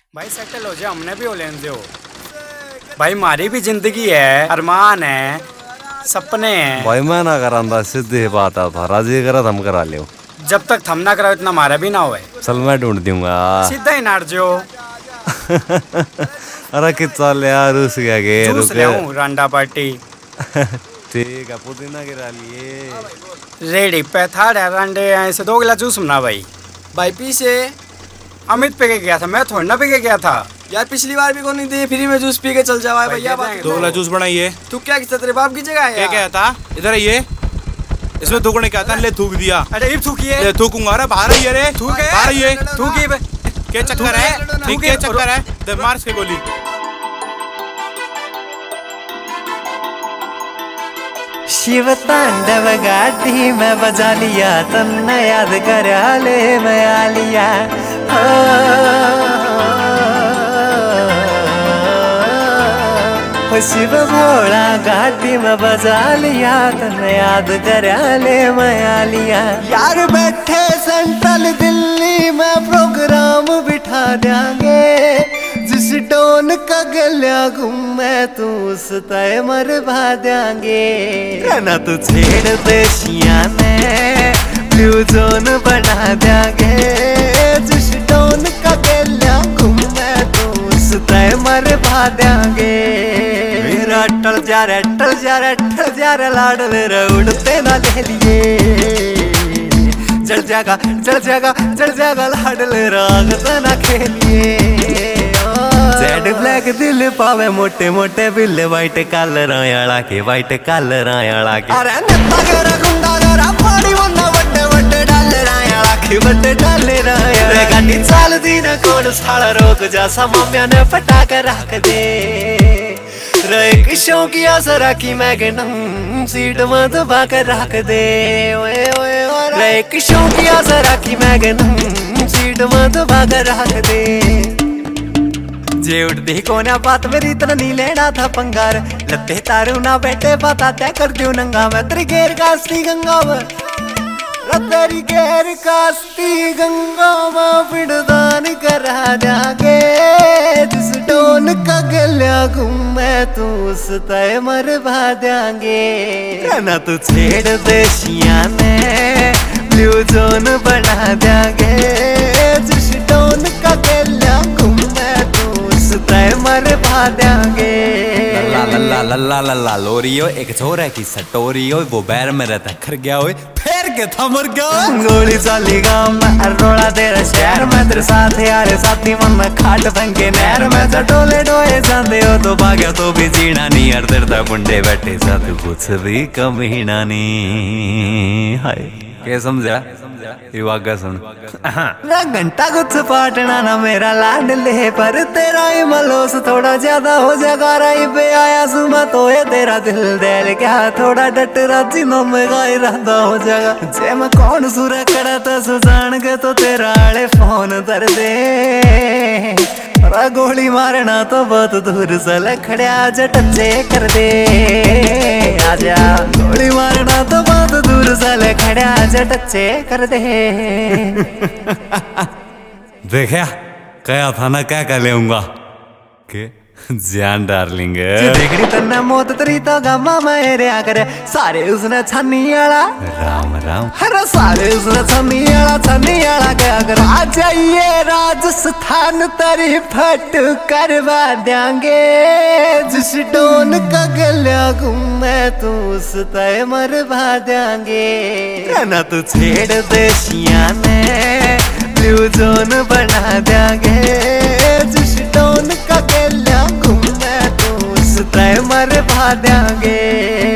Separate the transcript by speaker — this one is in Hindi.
Speaker 1: भाई सेटल हो जाए, हमने भी हो लेने दो भाई। हमारी भी जिंदगी है, अरमान है, सपने हैं
Speaker 2: भाई। मैं ना करांदा, सीधी बात है, था राजी करा हम करा लियो।
Speaker 1: जब तक थम ना कराओ इतना हमारा भी ना होए।
Speaker 2: चल मैं ढूंढ दूंगा।
Speaker 1: सीधा ही नाट जो
Speaker 2: अरे कि चल यार उस गया के
Speaker 1: जूस ले आऊं रांडा पार्टी।
Speaker 2: ठीक है, पुदीना गिरा लिए
Speaker 1: रेडी पे था रांडे ऐसे 2 गिलास जूस बना भाई।
Speaker 3: भाई पीछे
Speaker 1: अमित पे के गया था, मैं थोड़ा ना पे के गया था
Speaker 3: यार, पिछली बार भी को नहीं दी, फ्री में जूस पी के चल जावा भैया।
Speaker 1: भाई,
Speaker 4: 2 गिलास जूस बनाइए।
Speaker 3: तू क्या किया तेरे बाप की जगह है
Speaker 4: क्या क्या था इधर आइए, इसमें थूकने क्या था? ले थूक दिया।
Speaker 1: अरे इब थूकिए,
Speaker 4: ले थूकूंगा। अरे बाहर आइए रे,
Speaker 1: थूक है,
Speaker 4: बाहर आइए।
Speaker 1: थूकी बे।
Speaker 4: क्या चक्कर है? ठीक क्या चक्कर है? दे मार के गोली।
Speaker 5: शिव तांडव गाड़ी में बजा लिया, तन्ने याद करा ले मैं आ लिया। शिव भोला घाटी में बजा लिया, तन्ने याद करा ले मैं आ लिया। यार बैठे सेंट्रल दिल्ली में प्रोग्राम बिठा देंगे, जिस टोन का गलिया घूमे तू उस तय मरवा देंगे। ना तू छेड़ देशिया ने ब्लू जोन बना देंगे, जिस टोन का गलिया घूमे तू उस तय मरवा देंगे। मेरा टल जा रे टल जा रे टल जा रे लाडल रे उड़ते ना ले लिए। चढ़ जागा चढ़ जागा चढ़ जागा लाडल राग ना खेलिए। जेड ब्लैक दिल पावे मोटे मोटे बिल, वाइट कलर आयाला के वाइट कलर आयाला के। अरे नत्ता गरा गुंडा गरा पानी वन्ना वड्डे वड्डे डाले रायाला के वड्डे डाले रायाला। गाड़ी चाल दी न कोण साला रोक जा, समाम्या ने पटाक रख दे। एक शौकिया सरा की मैगनम सीट में दबा कर रख दे। ओए ओए ओए एक शौकिया सरा की मैगनम सीट में दबा कर रख दे। जे उठती कोना बात मेरी इतना नहीं लेना था पंगार, लत्ते तारू ना बैठे पता तय कर दू नंगा। मैं तेरी घेर कास्ती गंगा में, तेरी घेर कास्ती गंगा में पिड़दान करा जाके। जिस टोन का गलिया घूमे तू उस तय मरवा देंगे। ना तू छेड़ देशिया ने ब्लू जोन बना देंगे, जिस टोन का गलिया घूमे तू उस तय मरवा देंगे।
Speaker 6: ला ला ला ला ला ला ला लोरियो एक छोरा की सटोरियो, वो बैर में रहता खर गया हुए फेर के था मर गया।
Speaker 5: गोली चाली गाँव में रोड़ा तेरा शहर में, तेरे साथ यार साथी मन में खाट फंके नहर में। चटोले डोए जाते हो तो भाग्या तो भी जीना नहीं, हर देरता बुंडे बैठे साथ कुछ भी कमीना नहीं। हाय
Speaker 6: क्या समझा ये वागा सुन।
Speaker 5: घंटा कुछ पाटना ना मेरा लाड ले, पर तेरा ही मलोस थोड़ा ज्यादा हो जाएगा। राई पे आया सुमा तो ये तेरा दिल दिल क्या थोड़ा डट राजी नो में गाय रहता हो जाएगा। जे मैं कौन सुरा कड़ा तो सुजान के तो तेरा आले फोन कर दे। गोली मारना तो बहुत दूर से खड़िया जटचे कर दे। आजा गोली मारना तो बहुत दूर से खड़िया जटचे कर दे।
Speaker 2: देखा कया था ना, क्या कर लेऊंगा के जान डार्लिंग।
Speaker 5: देखनी तन्ना मौत तरी तो गमा मेरे आकर सारे उसने छन्नी आला।
Speaker 2: राम राम
Speaker 5: हर सारे उसने छन्नी आला क्या कर। आ जाइए राजस्थान तेरी फट करवा देंगे, जिस टोन का गलिया घूमे तू उस तय मरवा देंगे। ना तू छेड़ देशिया ने ब्लू जोन बना देंगे, जिस टोन का गलिया घूमे तू उस तय मरवा देंगे।